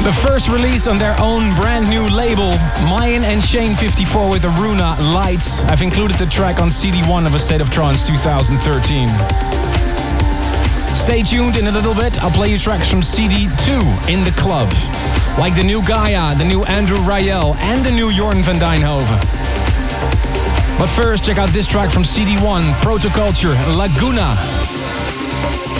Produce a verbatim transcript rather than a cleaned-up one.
The first release on their own brand new label, Mayan and Shane fifty-four with Aruna Lights. I've included the track on C D one of A State of Trance twenty thirteen. Stay tuned, in a little bit I'll play you tracks from C D two, In the Club. Like the new Gaia, the new Andrew Rayel and the new Jorn van Dijnhoven. But first check out this track from C D one, Protoculture, Laguna.